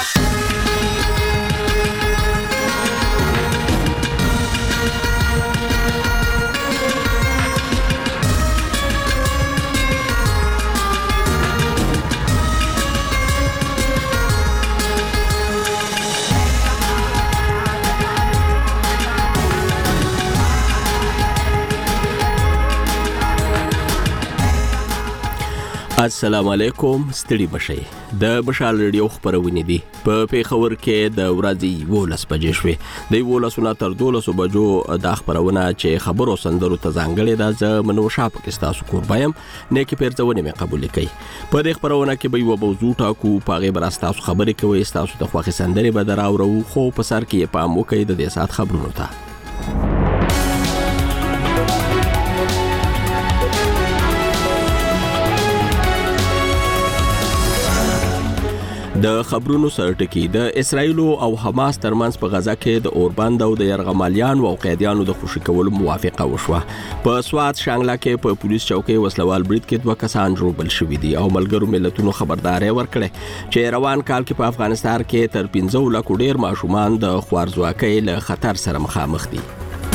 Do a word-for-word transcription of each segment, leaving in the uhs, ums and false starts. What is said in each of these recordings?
السلام علیکم، ستړي بشئ. د بشال ریډیو خبرونه دي په پیښور کې د ورځې ولس بجې شوې. د ولسونه تر دولسو بجو د خبرونه چې خبرو سندرو ته ځانګړې ده ز منو شاپ کې تاسو کوربایم نه کې پیرځونه مې قبول کړي. په دې خبرونه کې به یو موضوع ټاکو، پاغه بر تاسو خبرې کوي، تاسو ته خوښي سندري به دراورو، خو په سر کې پام وکړئ د دې سات خبرونو ته. د خبرونو سرټکی د اسرایل او حماس ترمنځ په غزا کې د اوربند او د يرغمالیان او قیدیانو د خوشي کولو موافقه وشوه. په سوات شانګلا کې په پولیس چوکۍ وسلوال برید کې دوه کسان جوړبل شوي دي او ملګرو ملتونو خبرداري ورکړه چې روان کال کې په افغانستان کې تر پنځه لک ډیر ماشومان د خوارزواکۍ له خطر سره مخامخ دي.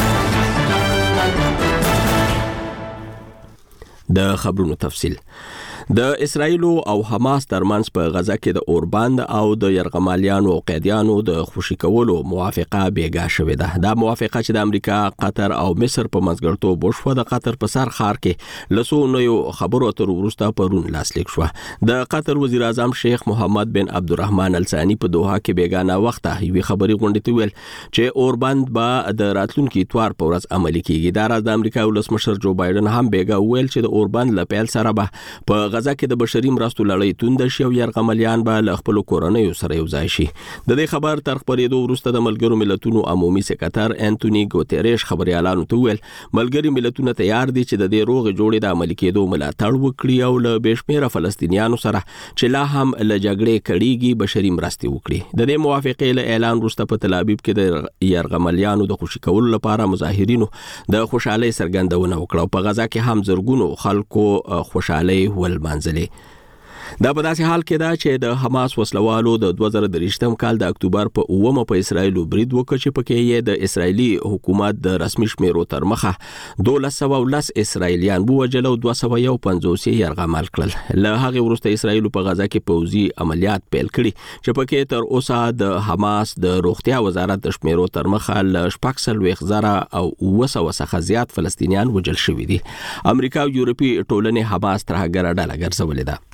د خبرونو تفصیل. د اسرایل او حماس ترمنځ په غزا کې د اوربند او د يرغمالیانو او قیدیانو د خوشي کولو موافقه بیګا شوې ده. دا موافقه چې د امریکا، قطر او مصر په منځګړتوب وشوه د قطر په سر خار کې لسو نو خبرو تر ورسته پرون لاسلیک شو. د قطر وزیر اعظم شیخ محمد بن عبدالرحمن الثانی په دوحه کې بیګانه وخت یوې خبري غونډې ته ویل چې اوربند به د راتلونکي اتوار په ورځ عملي کیږي. دا راز د امریکا ولسمشر جو بایدن هم بیګا ویل چې د اوربند له پیل سره به په غزا کې د بشري مرستو لړۍ توند شي او يرغمالیان به له خپل کورنۍ سره یو ځای شي. د دې خبر تر خبرېدو وروسته د ملګرو ملتونو عمومي سکرټر انټونی ګوتریش خبريالانو ته ویل ملګري ملتونه تیار دي چې د دې روغ جوړې د عملي کېدو ملاتړ وکړي او له بشمیره فلسطینیانو سره چې لا هم له جګړې کړيږي بشري مرستې وکړي. د دې موافقې له اعلان وروسته په تل ابیب کې د يرغمالیانو د خوشي کولو لپاره مظاهرینو د خوشحالي سرګندونه وکړه. په غزا کې هم زرګونو خلکو خوشحالي ولمانځلې. دا په داسې حال کې ده چې د حماس وسلوالو د دوه زره درې کال د اکتوبر په اومه په اسرایل برید وکړ چې پکې یې د اسرایلی حکومت د رسمي شمیرو تر مخه دولس سوه ولس اسرایلیان ووژل او دوه سوه یو پنځوس یې یرغمال کړل. له هغه وروسته اسرایل په غزا کې پوځي عملیات پیل کړي چې پکې تر اوسه د حماس د روغتیا وزارت د شمیرو تر مخه ل شپږ سوه زره او اوه سوه څخه زیات فلسطینیان وژل شوي دي. امریکا او یورپي ټولنې حماس تر هغه ډله ګرځولې ده.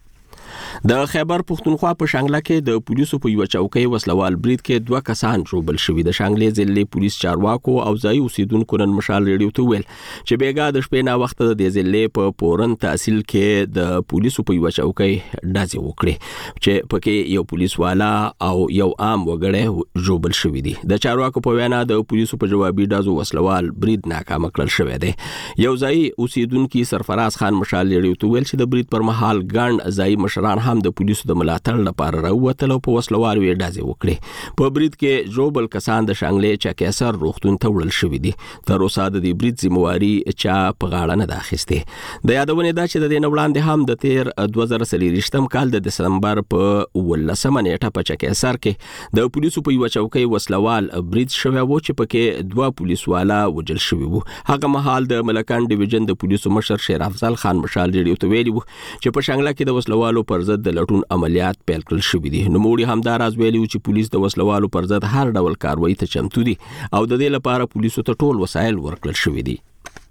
د خیبر پختونخوا په شانګلا کې د پولیسو په یو چوکۍ وسلوال برید کې دوه کسان جوړبل شوي. د شانګلې ضلع پولیس چارواکو او ځای اوسیدونکو نن مشال ریډیو ته ویل چې بیګا د شپې نه وخت د ضلع په پورن تحصیل کې د پولیسو په یو چوکۍ ډازې وکړي چې پکې یو پولیس والا او یو عام وګړی جوړبل شوي دي. د چارواکو په وینا د پولیسو په جوابي ډازو وسلوال برید ناکام کړل شوی دی. یو ځای اوسیدونکو سرفراز خان مشال ریډیو ته ویل چې د برید پر مهال ګڼ ځای مشران هم د پولیسو د ملاتړ لپاره راووتل او په وسلوال وی ډازې وکړي. په برید کې جوړبل کسان د شانګلې چاکیسر روغتون ته وړل شوي دي. تر اوسه د دې برید ذمہواري چا په غاړه نه ده اخیستې. د یادونه ده چې د دې وړاندې هم د تیر دوه زره څلوېښتم کال د دسمبر په ولسمه نیټه په چاکیسر کې د پولیسو په یو چوکۍ وسلوال برید شوی و چې پکې دوه پولیس والا وژل شوي وو. هغه مهال د ملکان ډیویژن د پولیسو مشر شیر افضل خان مشال ریډیو ته ویلي وو چې په شانګلا کې د وسلوالو پر ضد د لټون عملیات پیل کړل شوي دي. نوموړي هم دا راز ویلي چې پولیس د وسلوالو پر ضد هر ډول کاروایی ته چمتو دي او د دې لپاره پولیسو ته ټول وسایل ورکړل شوي دي.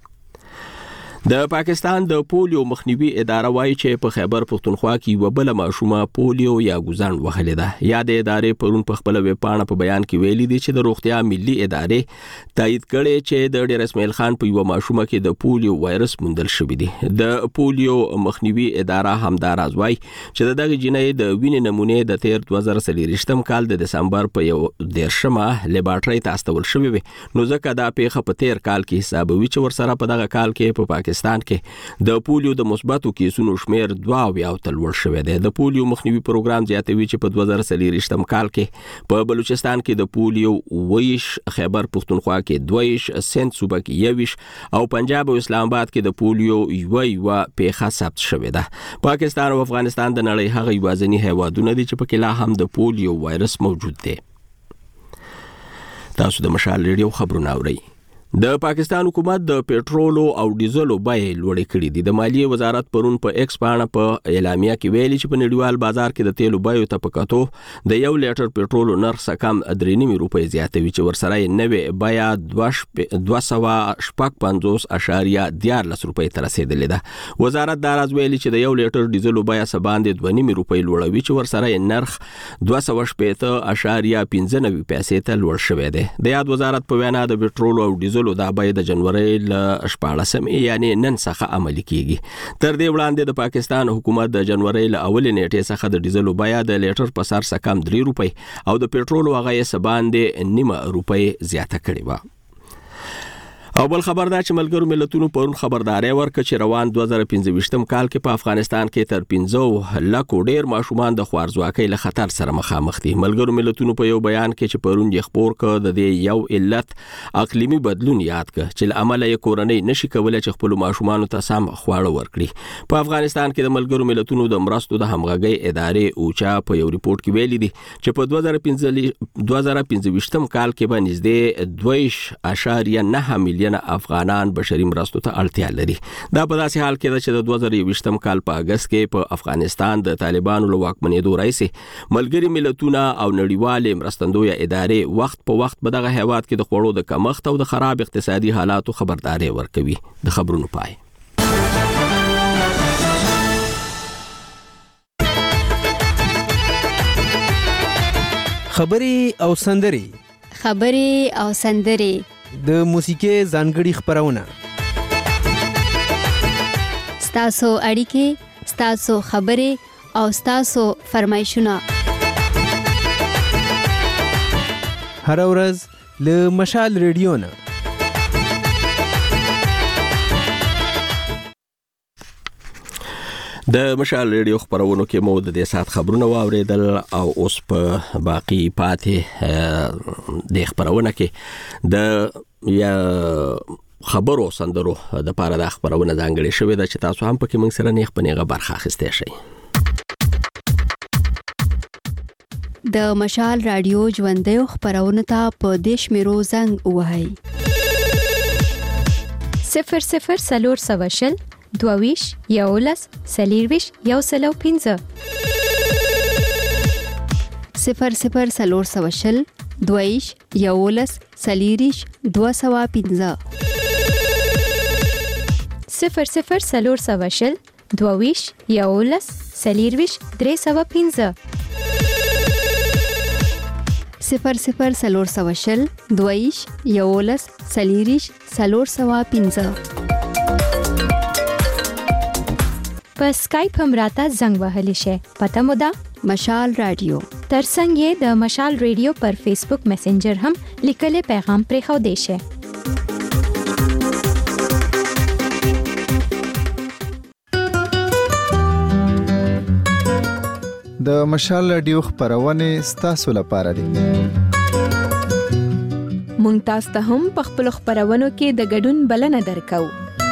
د پاکستان د پولیو مخنیوي اداره وايي چې په خیبر پختونخوا کې یو بل ماشومه پولیو یا ګوزن وهلې ده. یا د ادارې پرون په خپل ویب پاڼه په بیان کې ویلي دي چې د روغتیا ملي ادارې تایید کړي چې د ډیر اسماعیل خان په یو ماشومه کې د پولیو وایرس موندل شوی دی. د پولیو مخنیوي اداره هم دا راز وايي چې دغه جنۍ د وینې نمونې د تیر دوه زره څلوېښتم کال د دسمبر په یو دیرشمه لیبارټري ته استول شوی وي. نو ځکه دا پیښه په تیر کال کې حسابوي چې ورسره په دغه کال کې په پاکستان پاکستان کې د پولیو د مثبتو کیسونو شمیر دوه اویا ته لوړ شوی دی. د پولیو مخنیوي پروګرام زیاتوي چې په دوه زره څلوېښتم کال کې په بلوچستان کې د پولیو ویش، خیبر پختونخوا کې دویش، سند صوبه کې یویش او پنجاب او اسلام آباد کې د پولیو یو یو پیښه ثبت شوې ده. پاکستان او افغانستان د نړۍ هغه یوازینی هیوادونه دي چې پکې لا هم د پولیو وایرس موجود دی. تاسو د مشال ریډیو خبرونه اورئ. د پاکستان حکومت د پېټرولو او ډیزلو بیې لوړې کړې دي. د مالیې وزارت پرون په ایکس باندې په اعلامیه کې ویلي چې په نړیوال بازار کې د تیلو بیو ته پکاتو د یو لیټر پېټرولو نرخ کم درې نیم روپۍ زیاتوي چې ورسره یې نوې بیه دوه سوه شپږ پنځوس اشاریه دیارلس روپۍ ته رسیدلې ده. وزارت دا راز ویلي چې د یو لیټر ډیزلو بیه څه باندې دوه نیم روپۍ لوړوي چې ورسره یې نرخ دوه سوه شپېته اشاریه پنځه نوي پیسې ته لوړ شوی دی. د یاد وزارت په وینا د پېټرولو او ډیزلو دا باید د جنوري ل شپاړسمې یعنی نن څخه عملي کیږي. تر دې وړاندې د پاکستان حکومت د جنوري ل اولې نیټې څخه د ډیزلو بیه د لیټر په سر څخه کم درې روپۍ او د پېټرولو هغه یې سباندې نیمه روپۍ زیاته کړې و. او بل خبر دا چې ملګرو ملتونو پرون خبرداري ورکړه چې روان دوه زره پنځه کال کې په افغانستان کې تر پنځه لک ډیر ماشومان د خوارځواکۍ له خطر سره مخامخ دي. ملګرو ملتونو په یو بیان کې چې پرون یې خبر کړ د دې یو علت اقلیمي بدلون یاد کړ چې لامل یې کورنۍ نشي کولای چې خپل ماشومان ته سم خواړه ورکړي. په افغانستان کې د ملګرو ملتونو د مرستو د همغږۍ ادارې اوچا په یو ریپورت کې ویلي دي چې په دوه زره پنځه کال کې به نږدې دوه اشاریه نه میلیون افغانان بشري مرستو ته اړتیا لري. دا په داسې حال کې ده چې د دوه زره یوویشتم کال په اگست کې په افغانستان د طالبانو له واکمنېدو راځي ملګري ملتونه او نړیوالې مرستندویه ادارې وخت په وخت په دغه هیواد کې د خوړو د کمښت او د خراب اقتصادي حالاتو خبرداري ورکوي. د خبرونو پای. خبري او سندري خبري او سندري د موسیقي ځانګړي خبرونه ستاسو اړیکې، ستاسو خبرې او ستاسو فرمایشونه هر ورځ له مشال ریډیو نه. د مشال ریډیو خبرونو کې مو د دې سات خبرونه واوریدل او اوس په باقی پاتې د خبرونه کې د یا خبرو سندرو د پاره د خبرونه ځانګړي شوې ده چې تاسو هم پکې موږ سره نیغ پنیغه برخه اخیسته شئ. د مشال رادیو ژوندۍ خبرونه ته په دیش میرو زنګ وهاي صفر صفر سلور سواشل دوویش یولس سلیرویش یو سلو پینزه صفر صفر سلور سواشل دوویش یولس سلیریش دو سوا پینزه صفر صفر سلور سواشل دوویش یولس سلیرویش درې سوا پینزه صفر صفر سلور سواشل دوویش یولس سلیریش سلور سوا پینزه. په اسکایپ هم راته زنګ وهلی شي. پته مو ده مشال رادیو. ترڅنګ یې د مشال ریډیو پر فیسبوک میسنجر هم لیکلي پیغام پرې خو دی شي. د مشال رادیو خبرونه ستاسو لپاره دي. مونږ تاسو ته هم په خپل خبرونو کې د ګډون بلنه درکو.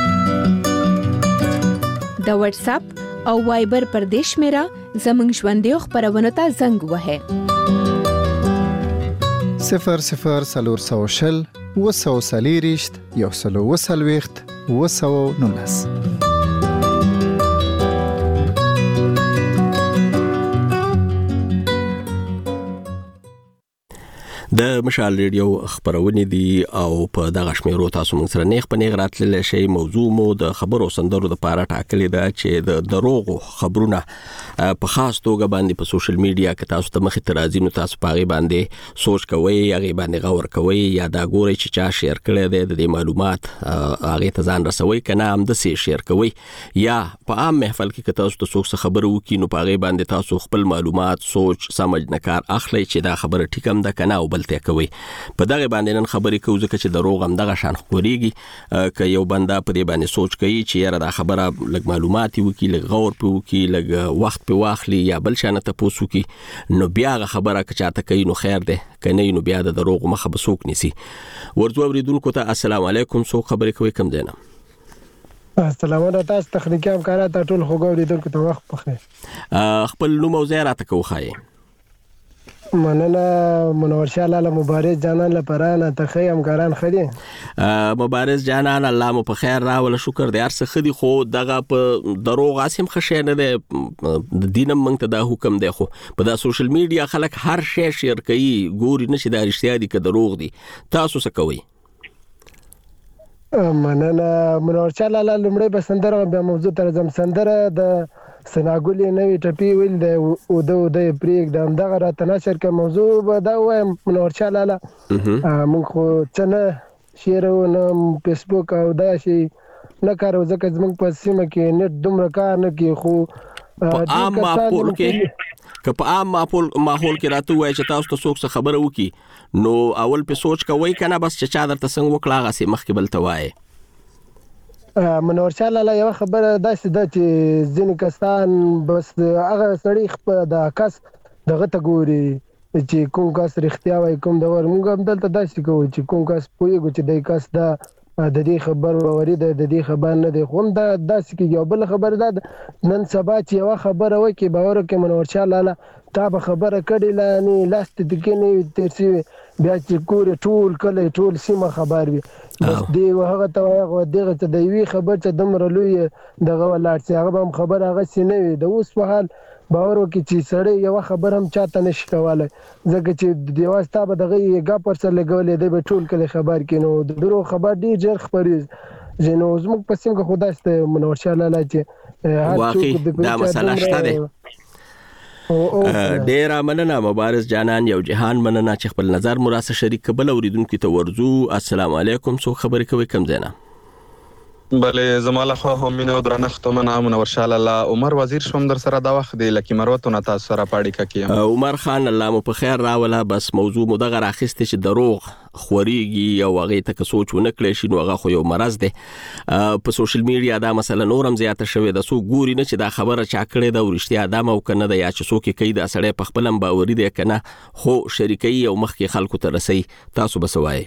د واتس اپ او وایبر پر دیش میرا زمنګ ژوندۍ خبرونه ته زنګ وهه صفر صفر سلور سوشل وسو سلیریشت یو سلو وسلويخت وسو نونس. د مشال ریډیو خبرونه دي او په دغه شمیرو تاسو موږ سره نیغ په نیغ راتللی شي. موضوع مو د خبرو سندرو د پاره ټاکلې ده چې د دروغو خبرونه په خاص توګه باندې په سوشل میډیا کې تاسو ته مخې ته راځي نو تاسو په هغې باندې سوچ کوئ، هغې باندې غور کوئ یا دا ګورئ چې چا شیر کړی دی د دې معلومات هغې ته ځان رسوئ که نه همداسې شیر کوئ یا په عام محفل کې که تاسو ته څوک څه خبره وکړي نو په هغې باندې تاسو خپل معلومات سوچ سمج نه کار اخلئ چې دا خبره ټیک هم ده که نه او بل لیکبلته کوي. په دغه باندې نن خبرې کوو ځکه چې دروغ هم دغه شان خوريږي ک یو بنده په دې باندې سوچ کوي چې یاره دا خبره لږ معلومات وکي، لږ غور په وکي، لږ وخت په واخلي یا بل شان ته پوسو کی نو بیا خبره که چاته کوي نو خیر ده، کنه نو بیا د دروغ مخه بسوک نسی. ورته اوریدونکو ته السلام علیکم، سو خبرې کوي کم دینا. السلام علیکم، تاسو تخنیکی امکانات ټول خو غوړیدونکو ته وخت پخې. خپل نوم او ځای راته کوخای. مننه منور شاه لاله مبارز جانان لپاره نه ته همکاران خدي. مبارز جانان الله مو په خیر راول، شکر دې ارسه خدي. خو دغه په دروغ اسیم خشه نه ده، دینم مونږ ته دا حکم دی خو په دا سوشل میډیا خلک هر شی شیر کوي، ګوري نشي دا رښتیا دي که دروغ دي. تاسو څه کوئ؟ مننه منور شاه لاله، لمړی به سندره بیا موضوع تر زم. سندره د سناګولي نوې ټپی ویل د او د د پریک د دغه راته نشر کې موضوع به دا وایم منور شاه لاله. موږ خو څنګه شیر او نو فیسبوک او دا شي نه کارو ځکه زموږ په سیمه کې نت دومره کار نه کوي. خو په عام ماحول کې که په عام ماحول ماحول کې راته وای چې تاسو ته څوک خبره وکي نو اول په سوچ کوي کنه بس چې چا درته څنګه وکړه غسي مخکې بل ته وای. منور شاه لاله یو خبره داسې ده چې ځینې کسان بس هغه سړی خپل د کس دغه ته ګوري چې کوم کس رښتیا وایي کوم د ور. موږ هم دلته داسې کوو چې کوم کس پوهیږو چې د کس دا د دې خبر وري د دې خبر نه دی، خو دا داسې کې یو بل خبر ده. نن سبا چې یو خبره وکي باور کې منور شاه لاله تا به خبره کړي لانی لاست د کې نه ترسي بیا چې کور ټول کله ټول سیمه خبر وي. بس دی هغه ته هغه دغه ته د وی خبر چې دمر لوی دغه ولاړ چې هغه هم خبر هغه سینوي د اوس په حال باور وکي چې سړی یو خبر هم چاته نشي کولای ځکه چې د واسطه به دغه یګه پر سر لګولې دی به ټول کله خبر کینو د درو خبر ډیر ژر خبرې جنو زموږ په سیمه کې خدای ست منور شاه لاله چې واقعي دا مسله شته ده. ډیر مننه مبارز جانان، یو جهان مننه چې خپل نظر مراسه شریک کبل اوریدونکو ته ورزو. السلام علیکم، سو خبرې کوي کم زینا. بله زماله خو همینو درنښت منه منور شاه لاله. عمر وزیر شوم در سره دا وخت دی لکه مروتونه تاسو سره پاړی کیم. عمر خان الله مو په خیر راوله. بس موضوع مو دغه راخسته چې دروغ خوريږي او هغه ته سوچ ونکړي شي نو هغه خو یو مرض دی. په سوشل میډیا دا مسله نورم زیاته شوې ده. سو ګوري نه چې دا خبره چا کړې ده ورشتیا ده مو کنه ده یا چې څوک کوي دا سړی په خپلم باوري دی کنه خو شریکي او مخکې خلکو ته رسي. تاسو بسوای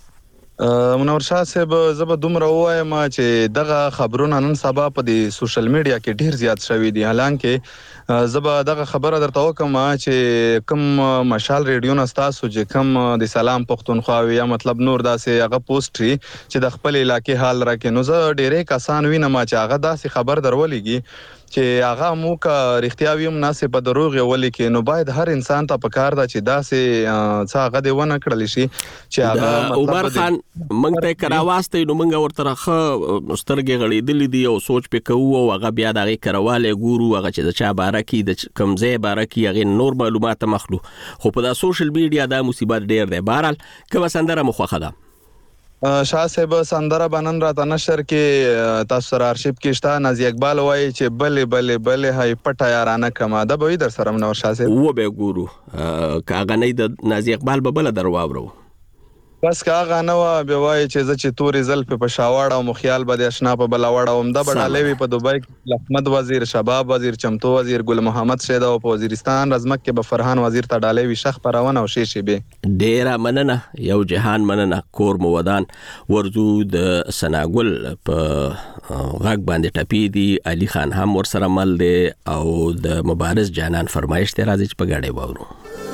منور شاه صاحب زب دومره وایم چې دغه خبرونه نن سبا په د سوشل میډیا کې ډیر زیات شوي دي. حالانکه زب دغه خبره درته وکم چې کوم مشال ریډیو نستاسو چې کوم د سلام پښتونخوا یا مطلب نور داسې هغه پوسټري چې د خپل علاقې حال راکې نو زه ډیرې کسان وینم چې هغه داسې خبر درولېږي چې هغه مو کا رښتیا وي مناسب په دروغ ولې کې نو باید هر انسان ته پکار دا چې داسې څه هغه دی ونه کړل شي چې هغه عمر خان منګ ته کراواسته نو منګ ورته خه سترګې غړېدلې دي او سوچ په کوو او هغه بیا دغه کرواله ګورو هغه چې د چا بارکی د کمزې بارکی هغه نور معلومات مخلو. خو په دا سوشل میډیا دا مصیبت ډیر دی. بهرحال کوم سندره مخه ده شاه صاحب سندره بنن راته نشر کې تاسو سره ارشیف کې شته نازي اقبال وایي چې بلې بلې بلې هاي پټه یارانه کما ده به در سره منور شاه صاحب و به ګورو کاغه نه د نازي اقبال به بل درواورو بس کاغه نو به وای چې ز چې توري زلف په شاوړ او مخیال بده آشنا په بلاوړ او د بډالوي په دوبای کې احمد وزیر شباب وزیر چمتو وزیر ګل محمد شید او په وزیرستان رزمک کې به فرحان وزیر تډالوي شخ پرونه او شیشي به ډیر مننه یو جهان مننه کور مو ودان ورزو د سناګل په غاګ باندې ټپی دی علي خان هم ور سره مل دی او د مبارز جانان فرمایش ته راځي چې په غاړې وورو.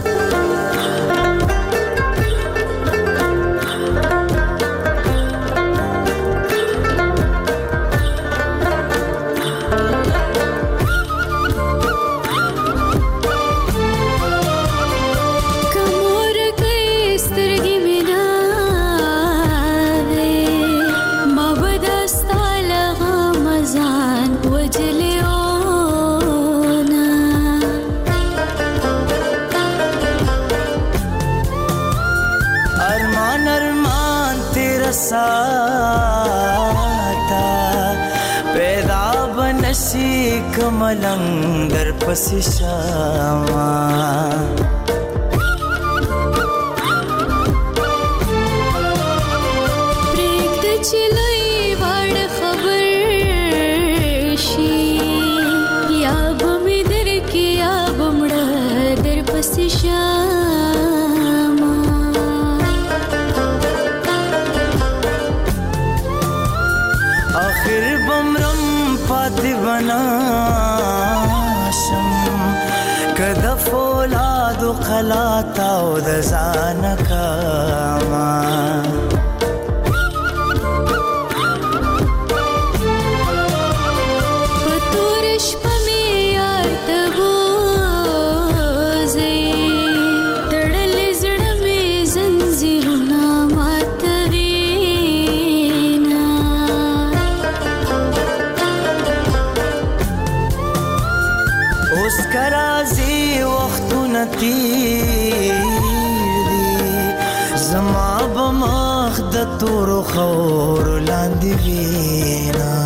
कमलंग दर पसी शामा قلات او د ځان کما پتورش پمې یار تبوزي تړل زړه مې زنجیرونه ماتوينا اوس کرازي وختونه تیر دي زما بمخ د تور خور لاندې وینا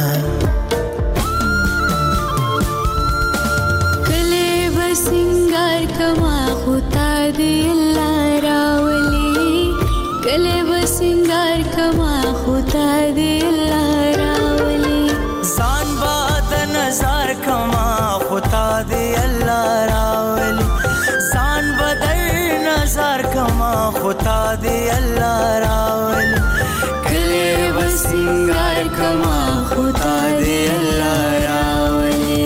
کله بسنګار کما خدا دې الله راولي کله بسنګار کما خدا دې الله راولي ځان باد نظر کما خدا دې الله راولي ځان بدر نظر کما خدا دې الله راولي کله بسنګار کما خدا دې الله راولي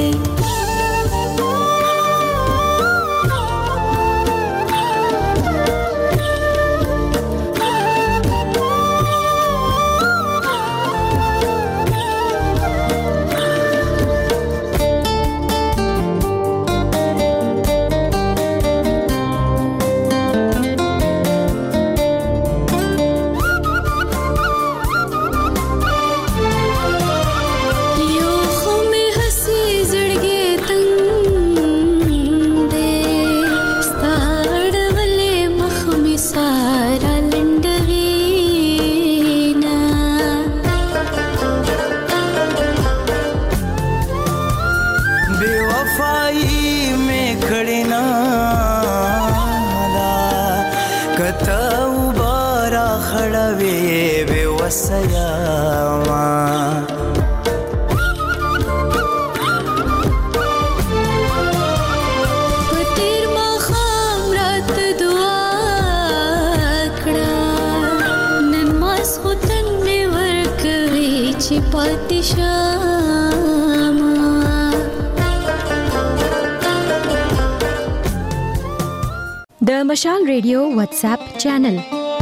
د مشال ریډیو واتس اپ چینل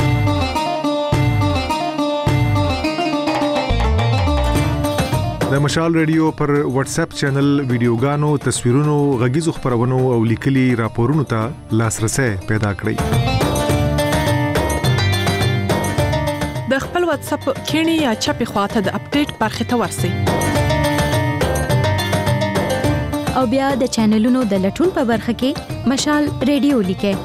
د مشال ریډیو پر واتس اپ چینل ویډیوګانو، تصویرونو، غږیزو خبرونو او لیکلي راپورونو ته لاسرسي پیدا کړئ. د خپل واتس اپ کینی یا چپی خواته د اپډیټ برخه ته ورسئ. او بیا د چینلونو د لټون په برخه کې مشال ریډیو لیکئ.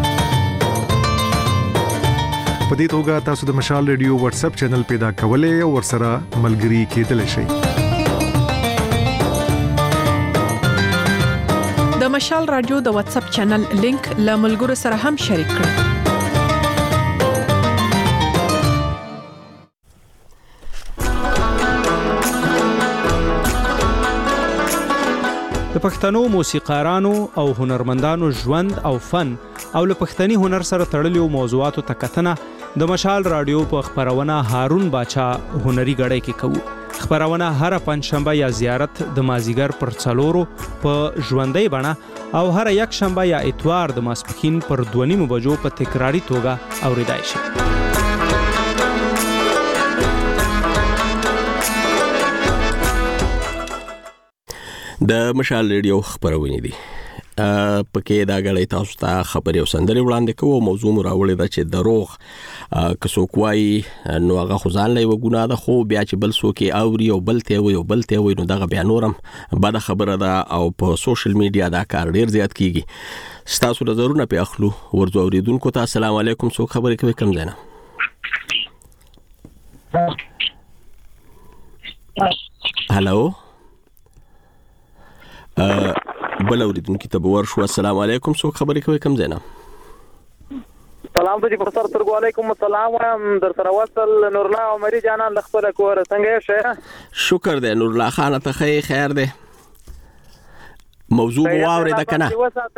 په دې توګه تاسو د مشال ریډیو واتس اپ چینل پیدا کولای او ورسره ملګري کېدلی شئ. د مشال رادیو د واتس اپ چینل لینک له ملګرو سره هم شریک کړئ. د پښتنو موسیقارانو او هنرمندانو ژوند او فن او له پښتني هنر سره تړلو موضوعاتو ته کتنه د مشال رادیو په خبرونه هارون باچا هنري غړې کې کوو. خبرونه هر پنځشنبه یا زیارت د مازیګر پر څلورو په ژوندۍ بڼه او هر یک شنبه یا اتوار د ماسپښین پر دوه نیمو بجو په تکراری توګه اوریدای شي. د مشال ریډیو خبرونه دي پکې دا غړې تاسو ته خبري او سندري وړاندې کوو. موضوع مو راوړی دا چې دروغ کڅوکوي نو هغه خزان لای وګونه ده، خو بیا چې بل څوک اوري او بل ته وي او بل ته وي نو دغه بیا نورم بد خبره ده او په سوشل میډیا دا کار ډیر زیات کیږي. ستاسو نظرونه په اخلو ورځو اوریدونکو ته. السلام علیکم، څوک خبرې کوي کوم ځای نه؟ هالو بل اوریدونکو ته ورشو. السلام علیکم، څوک خبرې کوي کوم ځای نه؟ سلام ته پروفیسور ترګو علیکم السلام وایم در سره وصل نور الله عمري جانان د خپل کور څنګه شه؟ شکر دی نور الله خان ته خیر دی. موضوع مو اورېده کنه؟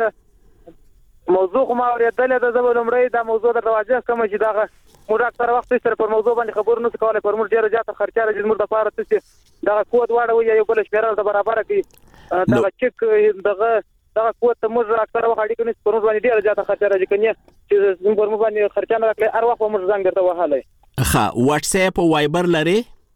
موضوع خو ما اورېدلې ده. زه به لومړی دا موضوع درته واضح کوم چې دغه موږ اکثره وخت سره پر موضوع باندې خبرونه نشو کولای. پر موږ ډېره زیاته خرچه راځي موږ د پاره څه دغه کود واړه وي یو بل شمیره د برابر کوي دغه چک دغه دا قوت موږ اکثر وخت اړیکې نه پرون باندې ډیره زیاته خرچه راځي کني چې زموږ پر باندې خرچه نه راکړي هر وخت موږ زنګ درته وهاله ښه واتس اپ او وایبر لري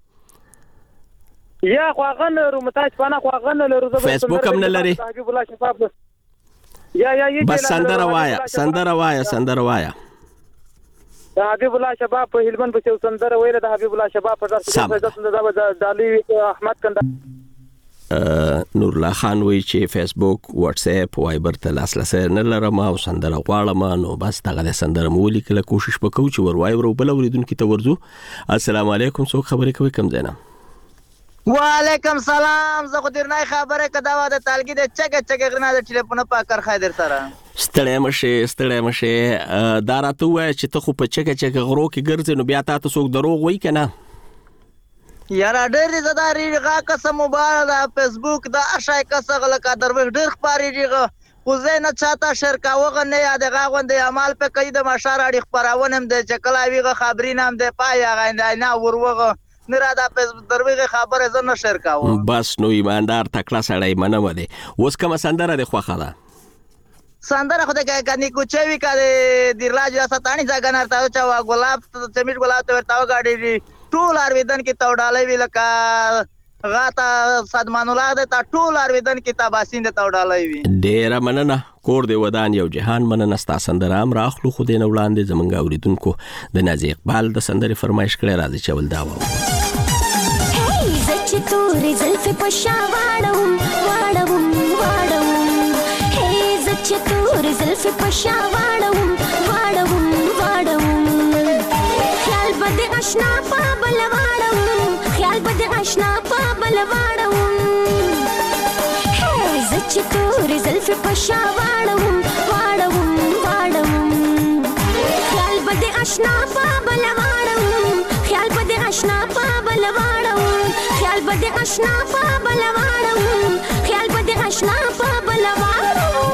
یا خو غن رومتاج پانا خو غن لرو زبر فیسبوک هم نه لري حبیب الله شفاف یا یا یی بس سندره وایا سندره وایا سندره وایا د حبیب الله شباب په هلمند په سندره ویله د حبیب الله شباب په درس د دالي احمد کنده نور الله خان وی چې فیسبوک واتس اپ وایبر ته لاسلسه نه لرم او سندره غواړم نو بس دغه د سندره مولي کله کوشش وکړو چې ور وایو بل اوریدونکو ته ورزو السلام علیکم څوک خبرې کوي کم زینا وعلیکم سلام زه خو دیر نه خبره کدا و د تالګي د چګه چګه غرنا د ټلیفون په کار خیدر سره ستړی مشه ستړی مشه دا راته وای چې ته خو په چګه چګه غرو کې ګرځې نو بیا تاسو څوک دروغ وای کنه یاره ډېر زداري غا قسم مبارک د فیسبوک د اشای کسغه لکه دروغ ډېر خبرېږي خو زه نه چاته شرکاوغه نه یاد غاوند عمل په کید د مشار اړ خبرونم د چکلاویغه خبري نام د پای غاند نه وروغه نرا دا په دروغه خبره زه نه شرکاو بس نو ایماندار تکړه سړی منم دی اوس کوم سندره د خوخه ده سندره خو د کني کوچوي کړي د راج ستانی ځګن ارتاو چا ګلاب چمیټ ګلاب ته ورتاو غاډي ټول ارویدن کې توډالې وی لکه غاتا صدمان الله د تا ټول ارویدن کې تاباسین د توډالې وی ډیر مننه کور دی ودان یو جهان مننه ستا سندره ام راخلو خو دین وړاندې زمونږ اوریدونکو د نازي اقبال د سندره فرمایش کړي راځي چول دا و هی زچ تورې زلفې په شا واړم واړم واړم هی زچ تورې زلفې په شا واړم واړم واړم خیال بد آشنا په بل واړم خیال بد آشنا په بل واړم هی زچ تورې زلفې په شا واړم واړم واړم خیال بد آشنا په بل واړم خیال بد آشنا په بل واړم خیال بد آشنا په بل واړم خیال بد آشنا په بل واړم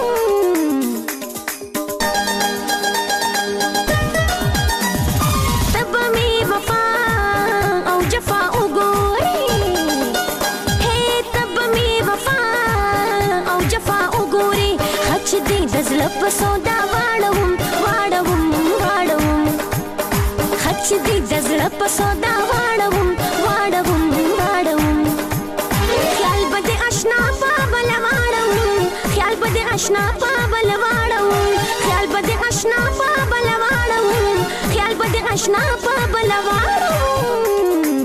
تب می وفا او جفا وګوري هي تب می وفا او جفا وګوري خچ دې د زړه په سودا واړم واړم واړم خچ دې د زړه په سودا واړم واړم واړم خیال بد آشنا په بل واړم خیال بد آشنا په بل واړم خیال بد آشنا په بل واړم خیال بد آشنا په بل واړم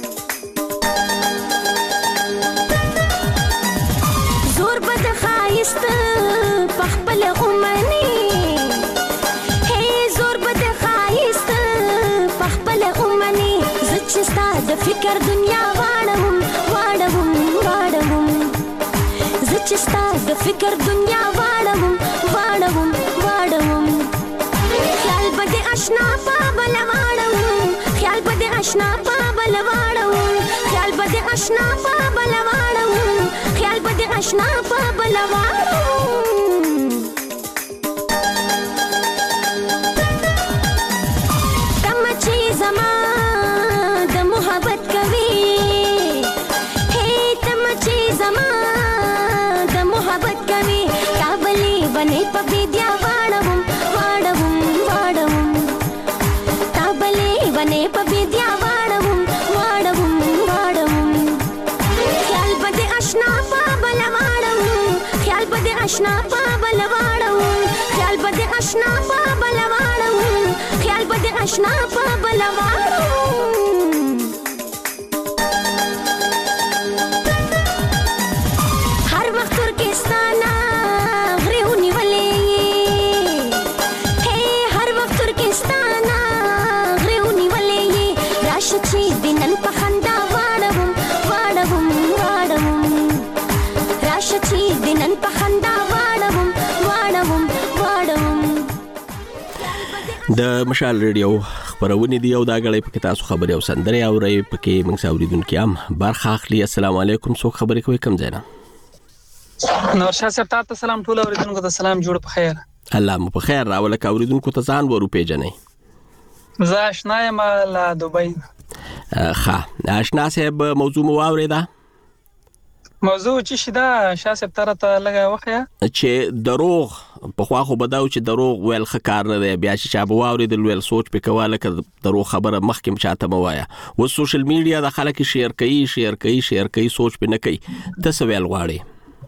زور بد خایست پخپل اومني هي زور بد خایست پخپل اومني زچ ستا د فکر دنیا واړم واړم واړم زچ ستا د فکر دنیا واړم واړم واړم خیال بد آشنا په بل واړم خیال بد آشنا په بل واړم خیال بد آشنا په بل واړم خیال بد آشنا په بل واړم تم چې زما د محبت کوي هي تم چې زما د محبت کوي کابلی بنې په بيدیا واړم واړم واړم کابلی بنې په بيدیا واړم واړم واړم خیال بد آشنا په بل واړم خیال بد آشنا په بل واړم خیال بد آشنا په بل واړم خیال بد آشنا په بل واړم هر وخت ترکستانا غریونی ولې هي هر وخت ترکستانا غریونی ولې راشه چې دینن په خندا واړم واړم واړم راشه چې دینن په خندا واړم واړم واړم د مشال ریډیو خبرونه دی او دا غړې په تاسو خبري او سندري اوري پکې موږ اوریدونکو هم برخه اخلي السلام علیکم څوک خبرې کوي کم ځای نه نور شاه صاحب تاسو سلام ټول اوریدونکو ته سلام جوړ په خیر الله مو په خیر راول کا اوریدونکو ته ځان ورو پیژنې زه آشنا یم له دوبۍ ښه آشنا صاحب موضوع مو اوریدا موضوع چې شدا شاسب تر ته لګا وخیا چې دروغ په خوا خو بداو چې دروغ ویل خکار نه دی بیا چې چا بواوري د ویل سوچ په کواله ک دروغ خبره مخکم چاته موایا و سوشل میډیا د خلک شیر کوي شیر کوي شیر کوي سوچ په نه کوي د سوال غواړي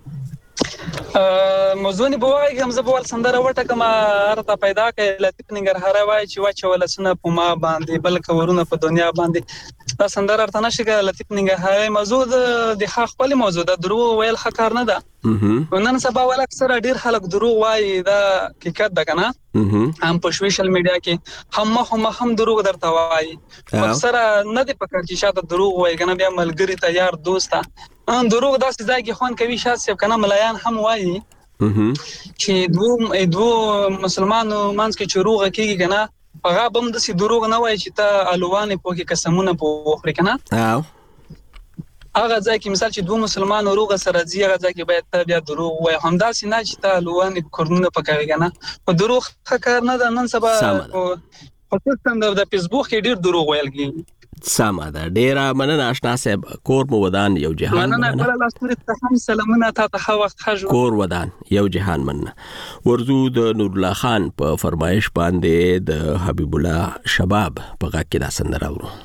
موضوع نه بوای کوم زبول سندره وټه کما ارته پیدا کړي لطیف نګرهاره وای چې واچ ولسنه په ما باندې بل کورونه په دنیا باندې دا سندره ارته نشي لطیف نګرهاره موضوع د خپل موضوع د دروغ ویل خکار نه ده نن سبا ول اکثر ډیر خلک دروغ وایي دا حقیقت ده کنه هم په سوشل میډیا کې هم هم هم دروغ درته وایي اکثر نه دی پکړ چې شاته دروغ وایي کنه بیا ملګری ته یار دوستا ان دروغ داسې ځای کې خون کوي شاته سب کنه ملایان هم وایي چې دوه دوه مسلمانانو منځ کې چې روغه کیږي کنه هغه بم د سي دروغ نه وایي چې ته الوانه په کې قسمونه په خوري کنه هغه ځکه چې مثال چې دوه مسلمان وروغه سره ځي هغه ځکه باید ته بیا دروغ وای همدا سينه چې ته لوان کورونه پکاري کنه او دروغ ښکار نه ده نن سبا خصوصا د فیسبوک کې ډیر دروغ ویل کیږي سما ده ډیر مننه آشنا صاحب کور مو ودان یو جهان مننه بل لاسوري ته هم سلامونه ته ته وخت خجو کور ودان یو جهان مننه ورزو د نور الله خان په فرمایش باندې د حبیب الله شباب په غا کې دا سندره ورو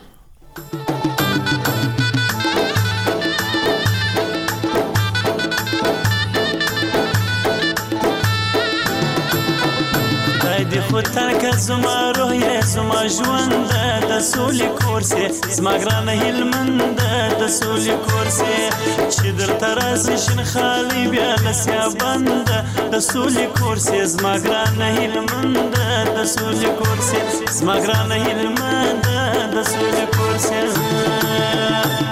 د خطر که زما روح یې زما ژوند د سولې کورسې زما ګرانه هلمند د سولې کورسې چې درته راسي شین خالي بیا لسیا بند د سولې کورسې زما ګرانه هلمند د سولې کورسې زما ګرانه هلمند د سولې کورسې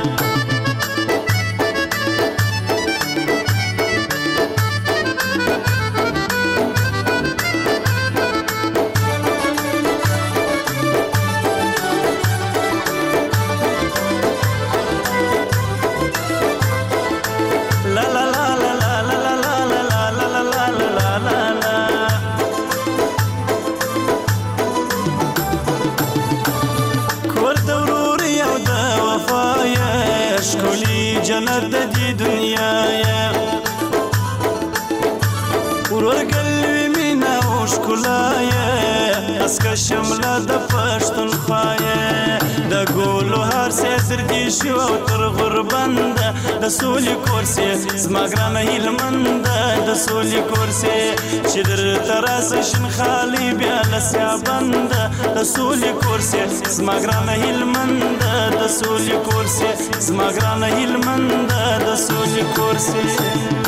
جنت د دې دنیا یا ورګلوي مینا او ښکلا یا اسکه شمله د پښتونخوا یا د ګولو هر سر دې شو او تر غربند د سولې کورسې زما ګرانه هلمند د سولې کورسې چې در تراس شین خالي بیا لسیا بند د سولې کورسې زما ګرانه هلمند د سولې کورسې زما ګرانه هلمند د سولې کورسې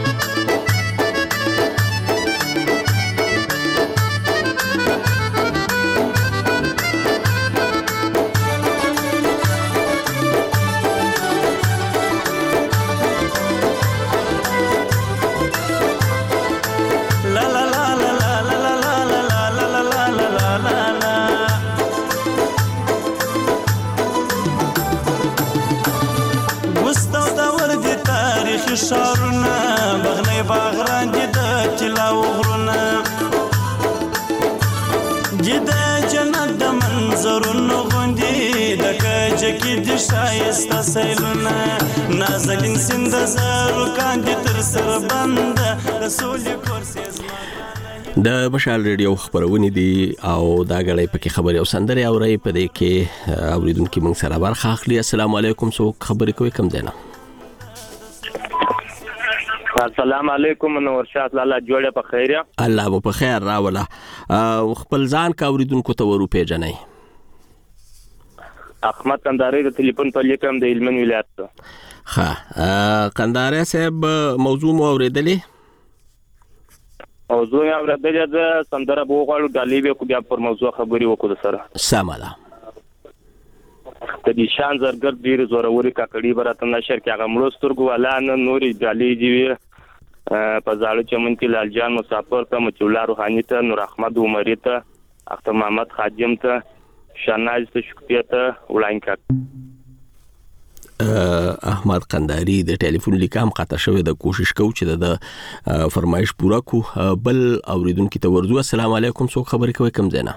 شارونه بغنی باغران جده چلا وغرونه جده جنت د منظرونو غوندي د کجکی د شایسته سیلونه نازلین سند زارو کاندي تر سر بند د سولې کورسې د مشال ریډیو خبرونه دي او دا غړې پکې خبري او سندري اوري په دې کې اوریدونکو موږ سره برخه اخلي. السلام علیکم. سو خبري کوي کم دینا. السلام علیکم نور شاه لاله جوړه په خیر الله مو په خیر راولا خپل ځان کا اوریدونکو ته ورو پیژنئ. احمد قنداری د ټلیفون په لیکم د هلمند ولایت. ها قنداری صاحب موضوع مو اوریدلې؟ موضوع یې اوریدلې ده سندره بوغړو ډالې کو بیا پر موضوع خبري وکړو سره سماله. د دې شان زرګر ډیر زوروري کاکړي برته نشر کې هغه ملوسترګو ولا نه نوري ډالې دی په زالو چمن کې لال جان مسافر ته مچولا روحاني ته نور احمد عمري ته اختر محمد خادم ته شناز ته شکریه ته ولاینکا احمد قنداری د ټلیفون لیکام قطع شوی د کوشش کو چې د فرمایش پورا کو بل اوریدونکو ته ورزو. السلام علیکم. څوک خبرې کوي کم زینا؟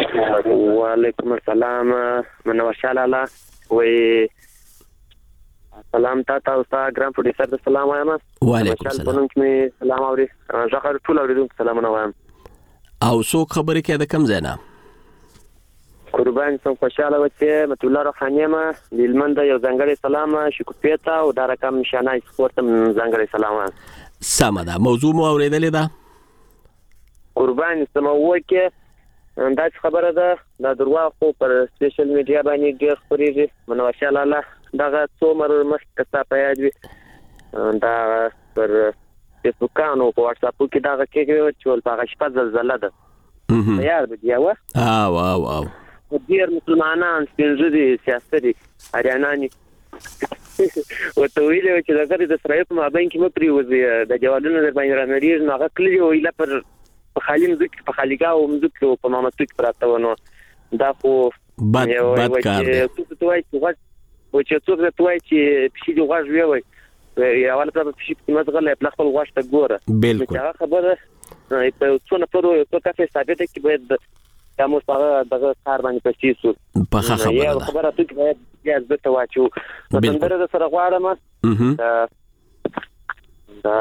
وعلیکم السلام. منور شالاله وې سلام تاسو او تاسو ګرام پروډوسر ته سلام وایم. وعلیکم السلام. په نوم کې سلام اوري ځکه ټول اوریدونکو سلامونه وایم. او څوک خبرې کوي د کوم ځای نه؟ قربان سم خوشاله وته مت الله روحاني ما لمنده یو ځنګړی سلام شکوپې ته او دا رقم نشانه سپورت ځنګړی سلام. سمه ده. موضوع مو اوریدلې ده؟ قربان سم وکه دا خبره ده دا درواغ خو پر سوشل میډیا باندې ډېر خوريږي. منوشه لاله دغه څومره مخکې څه پیاج وي دا پر فیسبوک او په واتس اپ کې دا کې چې ول په شپه زلزلہ ده یار به دیوه او او او ډېر مسلمانان سپینځدي سیاستي اریانانی وته ویلو چې دا غره د اسرائیل په مابین کې مپری وځي د جوالونو د باندې رانړي نه غکلی ویله پر په خالي مزک په خاليګا او مزک په مامتو کې پراته ونه دا خو بد بد کار دی. څه ته وایي چې غوښ او چې څوک ته وایي چې پښې دی غوښ وی وي یا ول په پښې کې مزغله په خپل غوښ ته ګوره. بالکل دا خبره په څونه پرو یو کافي ثابته کې باید دا مو څنګه دغه کار باندې پېښې سو په خبره ده خبره ته کې باید بیا ځته واچو نو د سره غواړم دا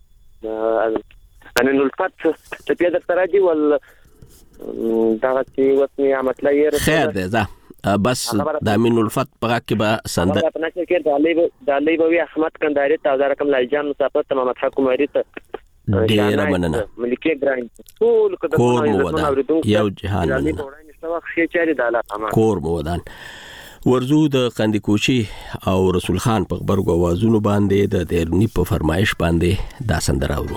انا نلفت ته پیدا تراجي ول دا چې وسنی عمل لري خیر ده ځه بس د امین الفت په کې به سند دا په نشه کې د علي د علي بوي احمد کنداري ته دا رقم لایجان مسافر ته محمد حکومت ته ډیر مننه ملکی ګراند ټول کده یو جهان کور مودان ورزو د قندکوچي او رسول خان په خبرګو اوازونو باندې د دیرنی په فرمایش باندې دا سندره اورو.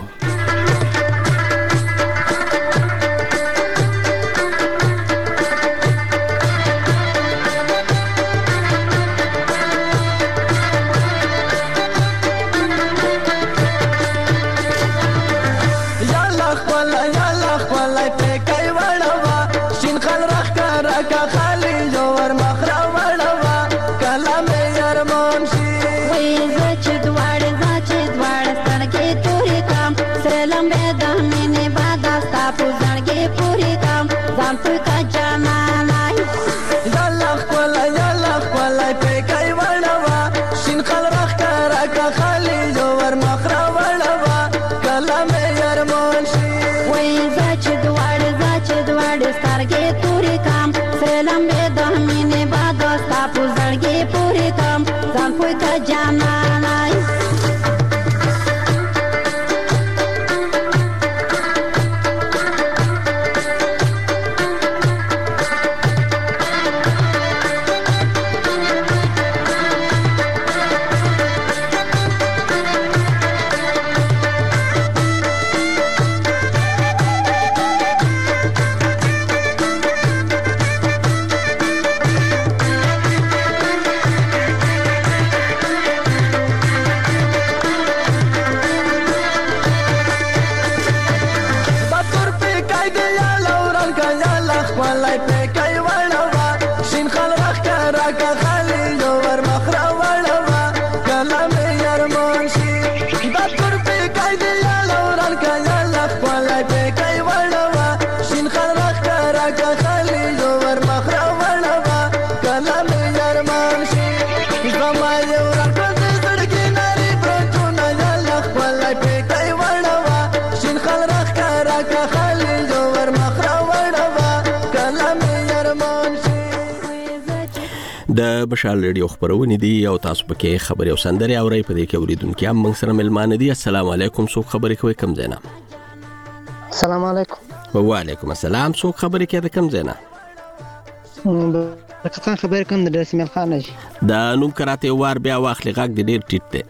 د بشال ریډیو خبرونه دي او تاسو پکې خبري او سندري اوري په دې کې اوریدونکو هم موږ سره ملمان دي. السلام علیکم. څوک خبري کوي کوم ځای نه؟ السلام علیکم. وعلیکم السلام. څوک خبري کوي کوم ځای نه؟ برکت خان خبر کوم د رسمي خان نشي دا نوم کراته وار بیا واخلې غږ د ډیر ټیټ دی.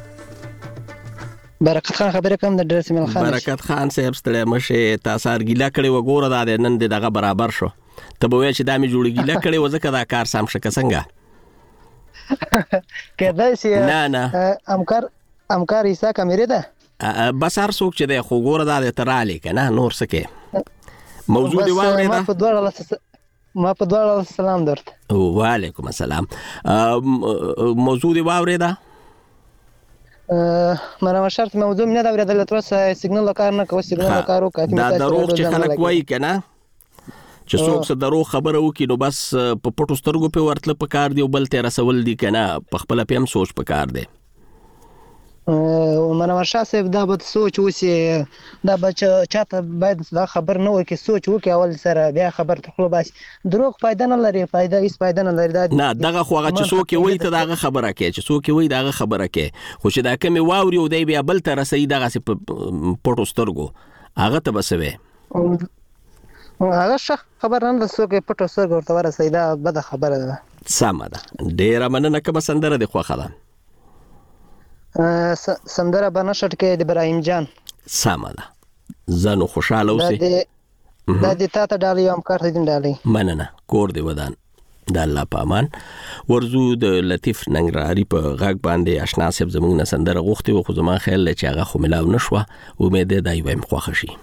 برکت خان خبر کوم د رسمي خان برکت خان صاحب ستړی مشه تاسو ارګیلا کړي وګوره دا نن دغه برابر شو ته به وای چې دا می جوړیږي لکړې وځکه دا کار سم شکه څنګه کېدای شي نه نه امکار امکار ایسا کمرې ده بس هر څوک چې د خو ګوره دا ترالی کنه نور سکه موضوع دی واورې دا ما په دوه ما په دوه سلام درته وعلیکم السلام. موضوع دی واورې دا مرام شرط موضوع نه دا ورته تر اوسه سیګنال کار نه کوي سیګنال کارو کوي دا دروغ چې خلک وایي کنه چې څوک څه درو خبره وکړي نو بس په پټو سترګو په ورتله پکار دی او بل ته رسول دي کنه په خپل پم سوچ پکار دی. منور شاه صاحب دا به سوچ وسی دا بچ چاته باید دا خبر نه وکي سوچ وکي اول سره بیا خبر ته خو بس دروغ فائدہ نه لري فائدہ هیڅ فائدہ نه لري دا نه دغه خو هغه چې څوک وي ته دغه خبره کوي چې څوک وي دغه خبره کوي خو چې دا کمی واوري او دی بیا بل ته رسي دغه پټو سترګو هغه ته بسوي هغه ښه خبر نه څوک پټو سترګو ورته ورسي دا بد خبره ده. سمه ده ډیره مننه کوم سندره دی خو خلا سندره بنشټ کې د ابراهیم جان. سمه ده زنو خوشاله اوسې دا د تا ته ډالې یم کار دې ډالې مننه کور دی ودان د الله په امان. ورزو د لطیف ننګرهاري په غږ باندې آشنا صاحب زموږ نه سندره غوښتي و خو زما خیال چې هغه خو ملاو نشوه امید دی دا یو خوښ شي.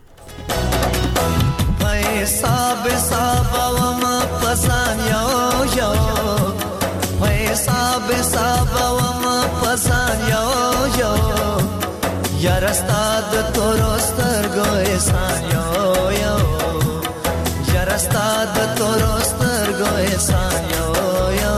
حساب حساب و ما پسان یو یو حساب حساب و ما پسان یو یو یا رستاد تورو سترګو احسان یو یو یا رستاد تورو سترګو احسان یو یو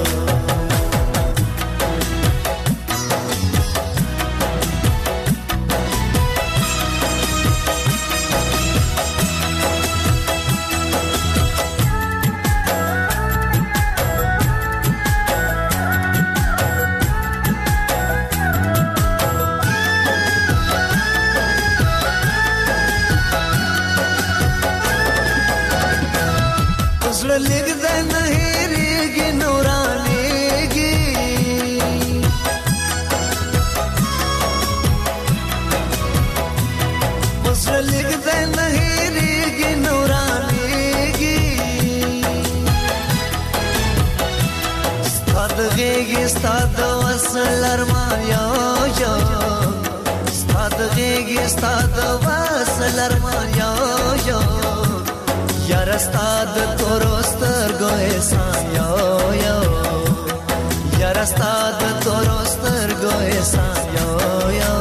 Stad vaslar maya yo Stad gegi stad vaslar maya yo Yar stad torostar go esan yo yo Yar stad torostar go esan yo yo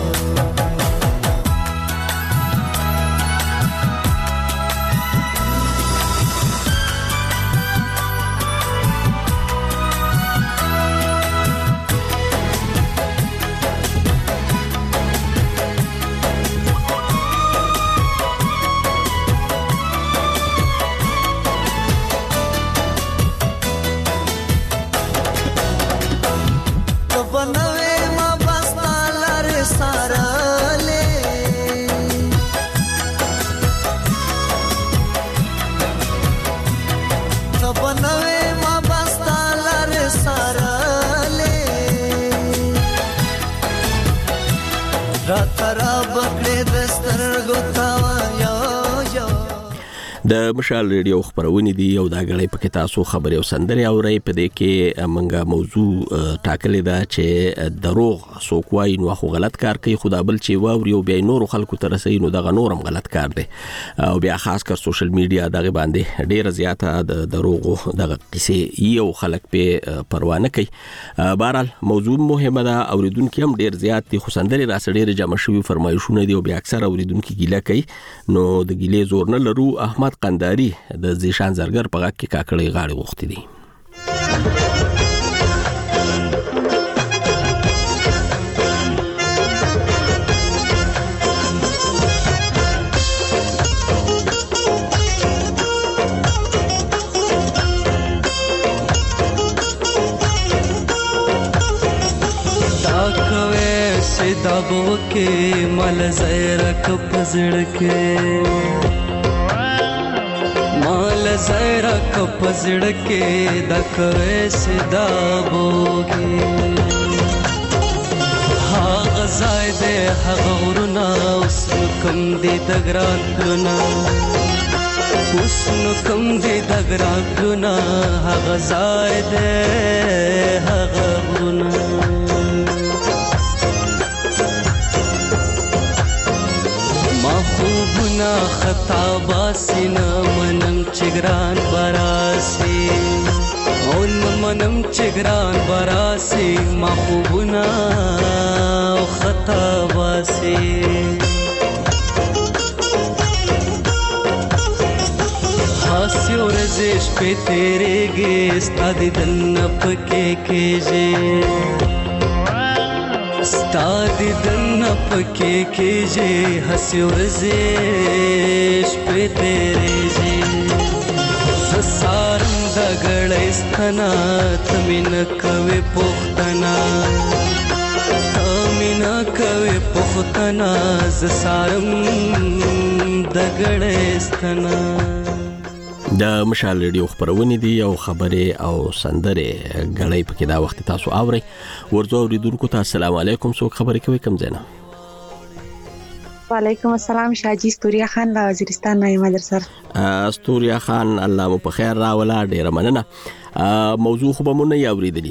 د مشال ریډیو خبرونه دي یو دا غړې په کې تاسو خبري او سندري اوري په دې کې منګه موضوع ټاکلې ده چې دروغ سوکوای نو خو غلط کار کوي خدا بل چې واوري او بیا نور خلکو ته رسي نو دغه نورم غلط کار دی او بیا خاص کر سوشل میډیا دغه باندې ډیره زیاته د دروغ دغه قصې یو خلک په پروا نه کوي. بهرحال موضوع مهمه ده اوریدونکو هم ډیر زیات دي خو سندري راس ډیر جمع شوی فرمایشونه دي او بیا اکثر اوریدونکو ګیله کوي نو د ګیلې زور نه لرو. احمد قنداری د زیشان زرګر په غږ کې کاکړې غاړي وختي دي. دا کوي سیدا بو کې مل زیرک پزړ کې مال زیرا کپ زړ کې د کوي صدا بوګي ها غزای دې هغه ورنا اوس کوم دې دګران کنا اوس کوم دې دګران کنا ها غزای دې هغه ورنا محبوبنا خطا باسینا منم چگران براسی اون منم چگران براسی محبوبنا خطا باسی ورځې شپې تیرېږي ستا دیدن نه پکې کېږي ستا دیدن نه پکې کېږي هسې ورځې شپې تیرېږي زه سارم د ګړۍ ستنه ته مې نه کوې پوښتنه ته مې نه کوې پوښتنه زه سارم د ګړۍ ستنه. د مشال ریډیو خبرونه دي او خبره او سندره غړې پکې دا وخت تاسو اوري ورځو اوریدونکو ته السلام علیکم سو خبرې کوي کوم ځای نه. وعلیکم السلام شاجی استوریا خان لا وزیرستان نه یم در سره. استوریا خان الله مو په خیر راولا ډیره مننه. موضوع خو به مونږ نه اوریدلی.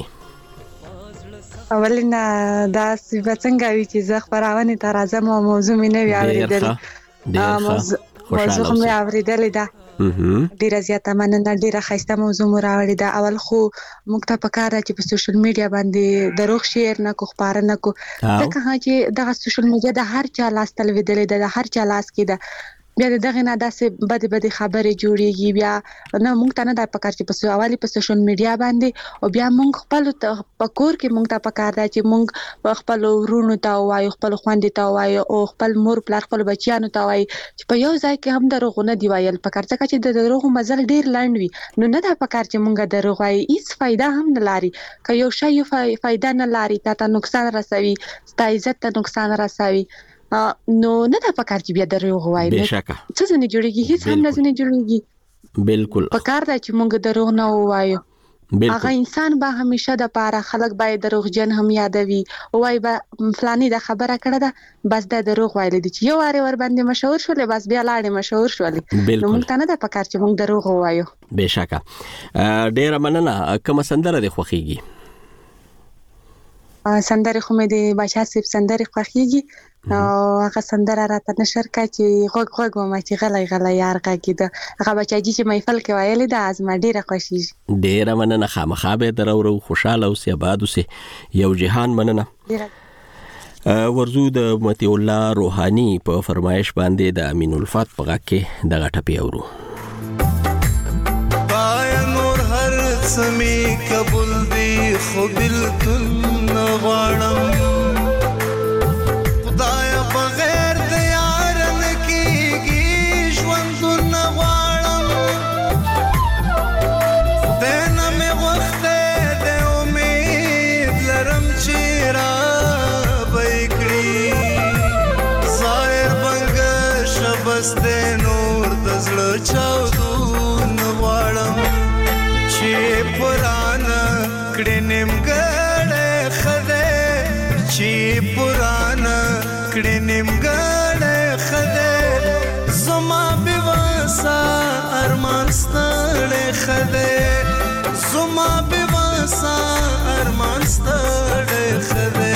اولنا دا څنګه وی چې زه خبرونه ته راځم او موضوع مې نه وی اوریدلی. ډیره موضوع مې اوریدلی ده. ډیره زیاته مننه ډیره ښایسته موضوع مو راوړې ده. اول خو موږ ته پکار ده چې په سوشل میډیا باندې دروغ شیر نه کو خبره نه کو ځکه چې دغه سوشل میډیا د هر چا لاس تلویدلې ده د هر چا لاس کې ده بیا دغه نه داسې بد بد خبرې جوړيږي بیا نه موږ ته نه د پکار چې په سوالي په سوشل میډیا باندې او بیا موږ خپل پکور کې موږ ته پکار ده چې موږ خپل ورونو ته وایو خپل خويندې ته وایو او خپل مور پلار خپل بچیانو ته وایي چې په یو ځای کې هم دروغونه دی وایل پکار ځکه چې د دروغو مزل ډیر لاند وي نو نه د پکار چې موږ دروغ وایي هیڅ فائدہ هم نه لري که یو شی فائدہ نه لري ته نقصان رسوي ستا عزت ته نقصان رسوي نو نه د پکار چې بیا دروغ وایي بشکه څه ځنه جوړیږي هیڅ هم نه ځنه جوړیږي بالکل پکار ده چې موږ دروغ نه وایو هغه انسان به همیشه د پاره خلک باید دروغجن هم یادوي وای به فلانی د خبره کړه ده بس د دروغ وایل دي چې یو واره ور باندې مشهور شولې بس بیا لاړې مشهور شولې نو موږ ته نه د پکار چې موږ دروغ وایو بشکه ډیر مننه کوم سندره د خوخيږي سندره خو مې د بچا سیب سندره خوخيږي او هغه سندره راته نشر کا چې غوګ غوګ ما چې غلای غلای یار کېده هغه بچاجي چې محفل کې وایلی دا از ما ډیره خوشي ډیره مننه خامخا به درو خوشاله او سیاباد اوسه یو جهان مننه ورزو د متي الله روحاني په فرمایش باندې د امین الفات په غا کې دغه ټپی اورو پای نور هر سمي قبول دی خو بالکل نغړم چاودون واړم چې پرانا کړه نیم ګړې خده چې پرانا کړه نیم ګړې خده زما بواسا ارمان ستړې خده زما بواسا ارمان ستړې خده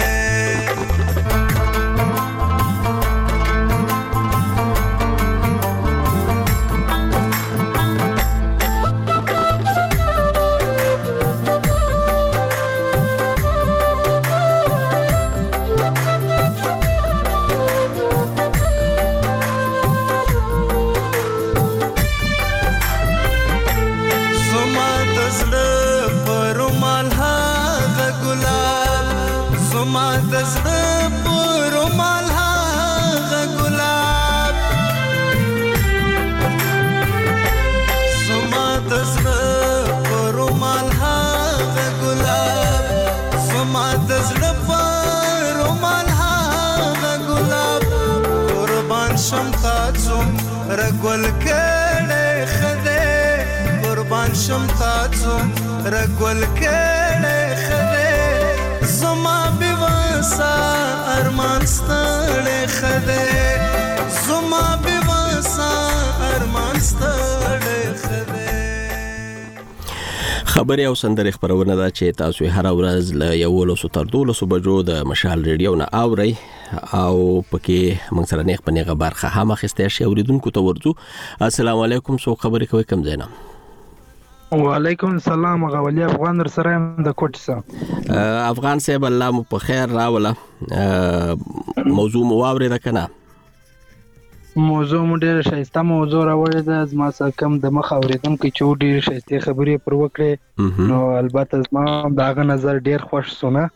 رګول کړه خده قربان شم تاسو رګول کړه خده زما بواسا ارمان ستړې خده زما بواسا ارمان ستړې خده خبري او سندري خبرونه دا چې تاسو هر ورځ له یو لسو تر دولسو بجو د مشال ریډیو نه اوري او پکې موږ سره نه خپنه برخه هم اخیسته شي اوریدونکو ته ورځو السلام علیکم سو خبري کوي کوم ځای نه وعلیکم السلام غولي افغان در سره د کوټ سره افغان صاحب الله مو په خیر راوله موضوع مو واورید کنه موضوع مو ډېر ښایسته موضوع راوړې ده. زما څخه کم د مخ اورېدونکي چې ډېرې ښایستې خبرې پر وکړې، نو البته زما د هغه نظر ډېر خوښ شو نه.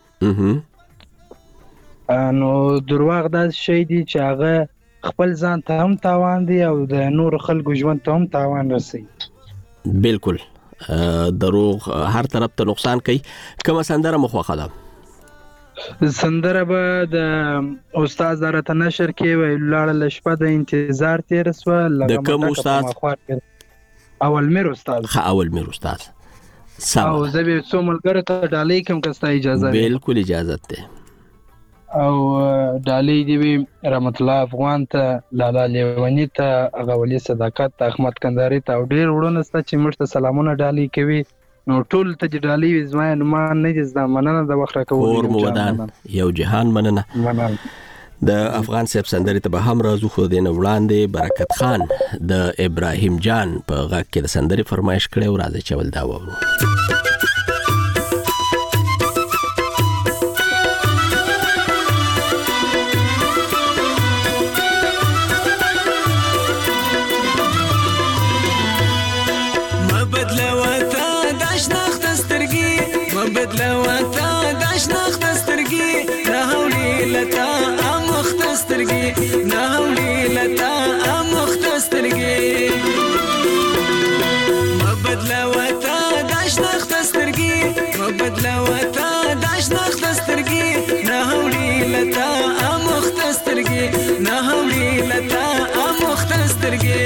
نو دروغ داسې شی دی چې هغه خپل ځان ته هم تاوان دی او د نورو خلکو ژوند ته هم تاوان رسوي. بالکل دروغ هر طرف ته نقصان کوي. کومه سندره مو خوښه ده؟ سندره به د استاد راته نشر کې وی لاړه شپه د انتظار تیر سو. د کوم استاد؟ اول میر استاد. ښه اول میر استاد. او زه به څو ملګرو ته ډالۍ کوم که ستا اجازه وي. بالکل اجازه ده. او ډالۍ دی وی رحمت الله افغان ته، لالا لیونی ته، هغه ولی صداقت ته، احمد کندهاری ته او ډیر وړونه ستا چې موږ ته سلامونه ډالۍ کوي. نو ټول ته چې ډالۍ وي زما نومان نه دي زده مننه د وخت راکولو. کور مو ودان یو جهان مننه. د افغان صاحب سندرې ته به هم راځو، خو دینه وړاندې برکت خان د ابراهیم جان په غږ کې د سندرې فرمایش کړی او راځي چې ول دا وورو. بدلوتا داشناخت سترګي نه هولي لتا امخت سترګي نه هولي لتا امخت سترګي بدلوتا داشناخت سترګي بدلوتا داشناخت سترګي نه هولي لتا امخت سترګي نه هولي لتا امخت سترګي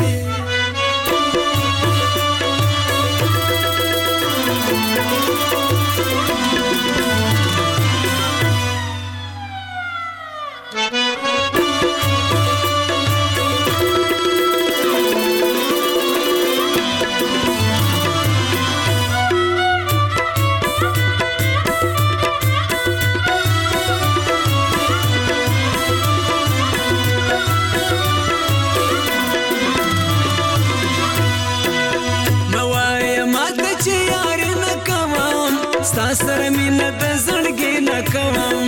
سره مینه د زړګي نه کوم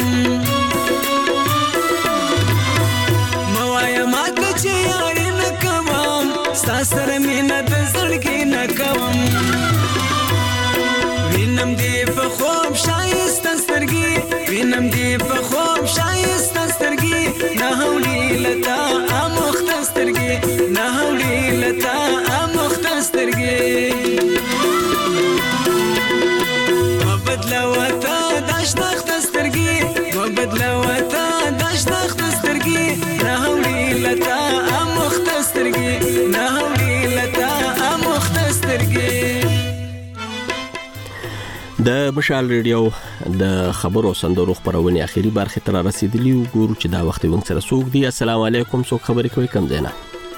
موایا ماته چې یاري نه کوم سره مینه د زړګي نه کوم وینم دی په خوب شایسته سترګي وینم دی په خوب شایسته سترګي نه هولي لتا امخت سترګي نه هولي لتا امخت سترګي بدلوتا داشناخت سترګي بدلوتا داشناخت سترګي نه هولي لتا امخت سترګي نه هولي لتا امخت سترګي. د مشال ریډیو د خبرو سندرو خبرونه اخیری برخه تر رسیدلی او ګورو چې دا وخت ونګ سره سوق دی. السلام علیکم، څوک خبرې کوي کم زینا؟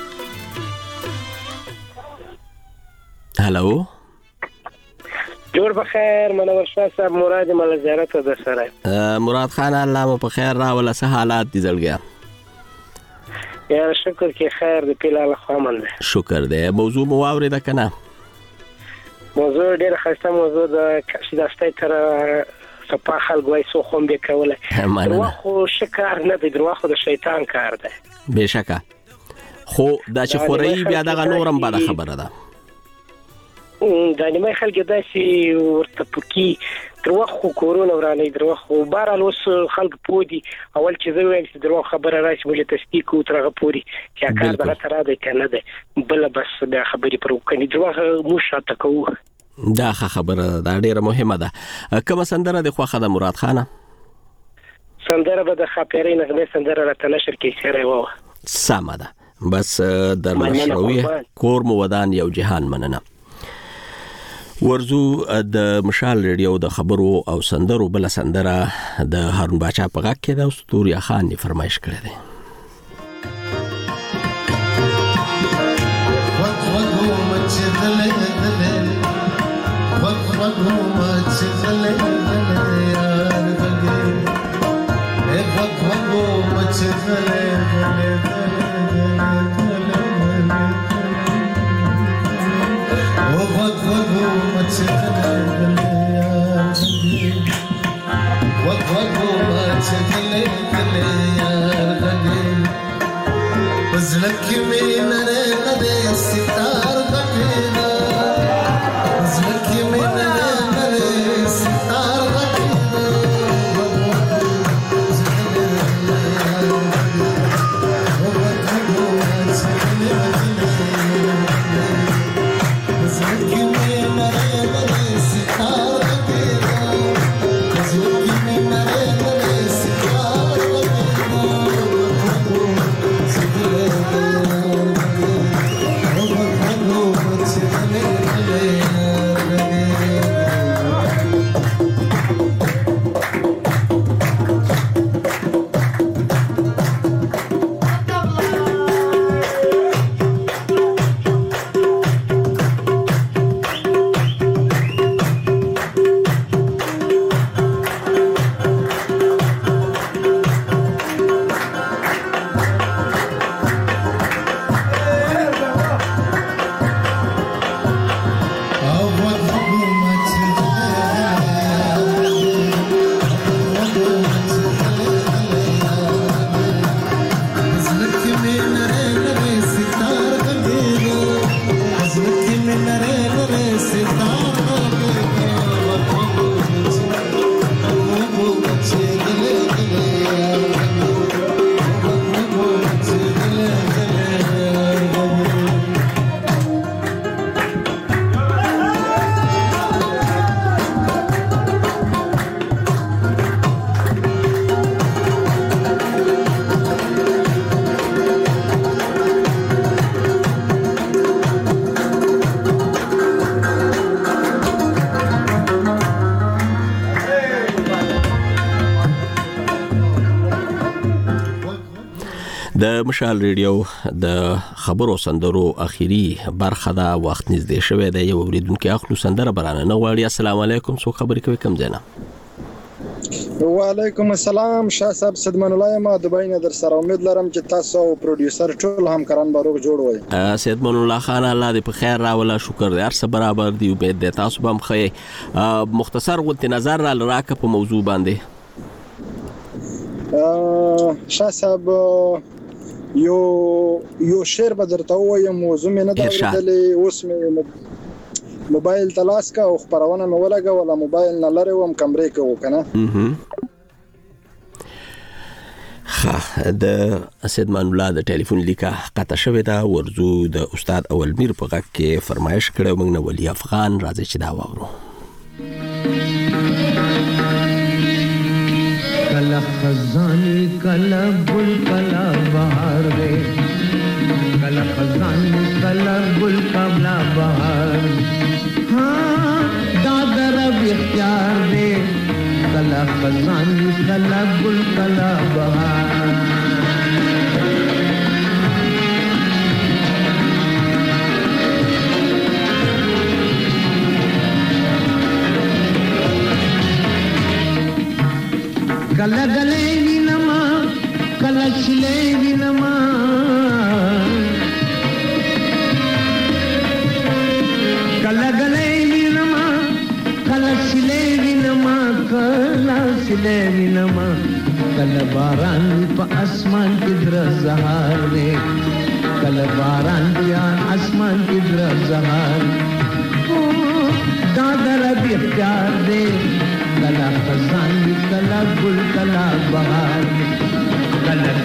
هالو جوړ بخیر، منور شاه صاحب، مراد مل زیارت ده سره. مراد خان الله مو په خیر راول، څه حالات دي زړګیا؟ یا شکر کې خیر دی، پیلاله خامن ده. شکر دی. موضوع مو واورید کنه؟ موضوع ډیر خاصه موضوع ده، چې داسته تر صفه خلک وای سو خوم به کوله. دروا خو شکر نه دی، دروا خو د شیطان کار ده. بشکه. خو دا چې خوري بیا دغه نورم بده خبره ده. دا نیمه خلک داسې ورته پکی دروا خو کورونا ورانه دروا خو بارال اوس خلک پودي اول چې زه وایم چې دروا خبره راشي مولې تصدیق او ترغه پوري چې کار دغه تر ده کنه ده بل بس دا خبرې پر وکني دروا مو شاته کوو. دا خبره دا ډیره مهمه ده. کومه سندره د خوخه د مراد خانه؟ سندره به د خاطرې نه سندره راته نشر کې سره و. سمه ده. بس در مشروي کور مو ودان یو جهان مننه. ورزو د مشال ریډیو د خبرو او سندرو بل سندره د هارون باچا په غږ کې د استوریا خان ني فرمایش کړی دی. Was د مشال ریډیو د خبرو سندرو اخیری برخه دا وخت نږدې شوه د یو اوریدونکو اخلو سندره برانه نو وړي السلام علیکم سو خبرې کوي کم ځنه وعلیکم السلام شاه صاحب صدمن الله ما دبی نه در سره امید لرم چې تاسو او پروډوسر ټول همکاران باروغ جوړ وي صدمن الله خان الله دې په خیر راولا شکر دې هر څه برابر دی امید دې تاسو هم خې مختصر غوته نظر را راکه په موضوع باندې شاه صاحب یو یو شعر به درته وایم موضوع مې نه دا ورته اوس مې موبایل تلاش کا او خبرونه مې ولګه ولا موبایل نه لري وم کمرې کو کنه خا د اسدمان الله د ټلیفون لیکه قطع شوې ده ورزو د استاد اولمیر په غږ کې فرمایش کړو موږ نه ولی افغان راځي چې دا وورو کلا خزانی کلا گل کلا بہار دے کلا خزانی کلا گل کلا بہار ہاں دادر اب اختیار دے کلا خزانی کلا گل کلا بہار کلا گلے وی نما کلا چلے وی نما کلا گلے وی نما کلا چلے وی نما کلا چلے وی نما کلا باران په اسمان کې در زهار دے کلا باران په اسمان کې در زهار دادر اب اختیار دے کلا خزان کلا گل کلا بہار کلا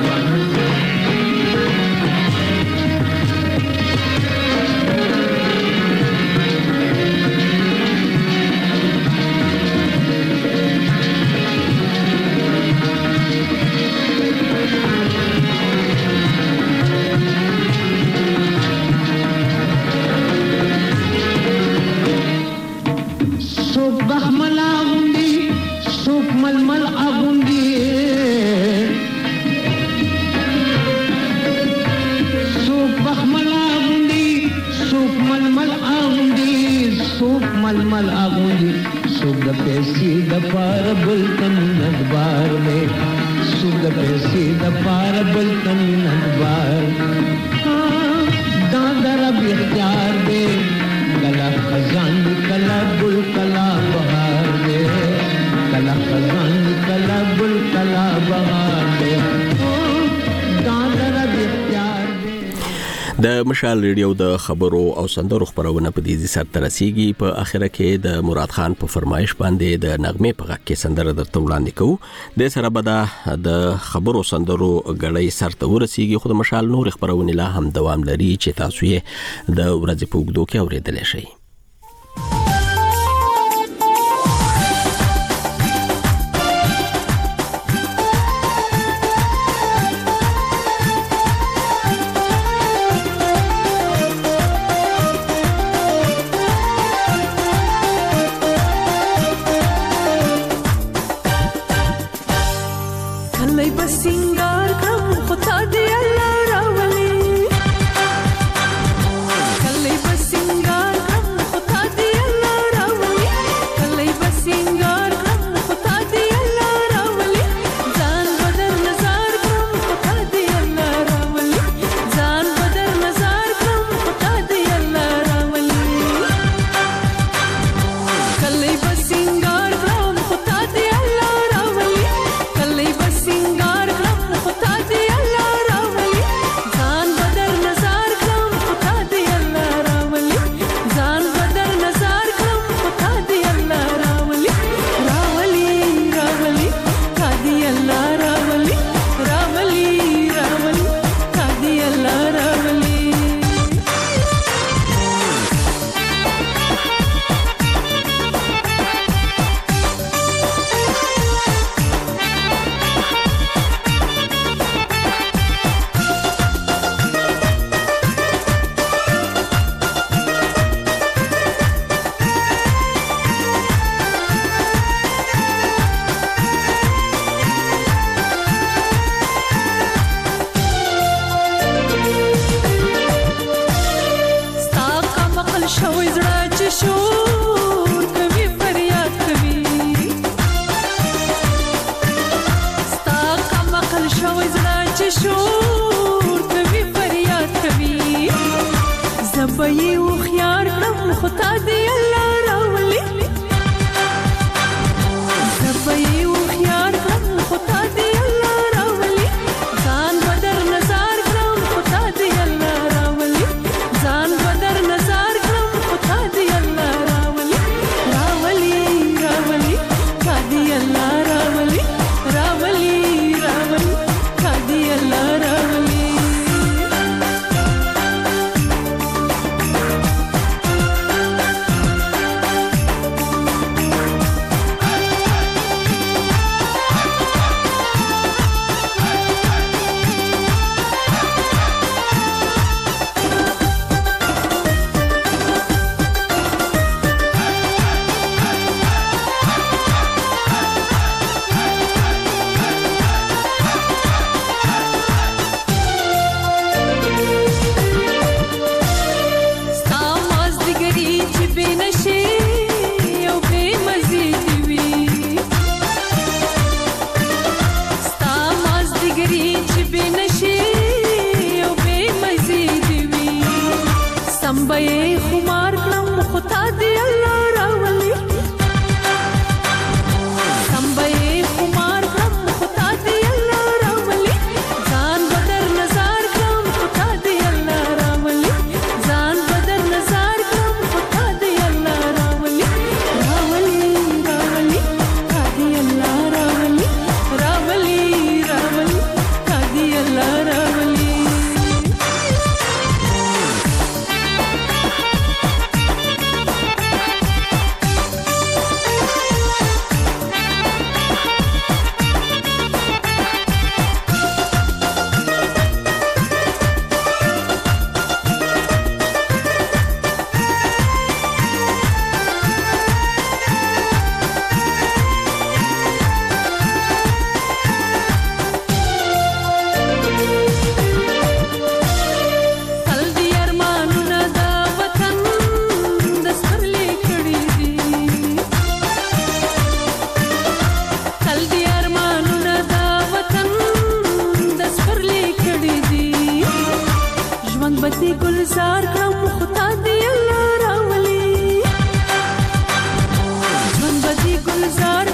ململ آغوندی سوک دا پیسی دا پار بلتن ندبار میں سوک دا پیسی دا پار بلتن ندبار دادر اب اختیار دے کلا خزان کلا گل کلا بہار دے کلا خزان کلا گل کلا بہار دے دادر اب اختیار د مشال ریډیو د خبرو او سندرو خبرونه په دې سر ترسيږي. په اخره کې د مراد خان په فرمایش باندې د نغمه په غږ کې سندره درته وړاندې کوو. د سره بده د خبرو سندرو غړې سر ته ورسیږي. خو د مشال نور خبرونه لا هم دوام لري چې تاسو یې د ورځې په وګړو کې اوریدل شئ. بتی گلزار کړم خدا دې الله راولي ژوند بتی گلزار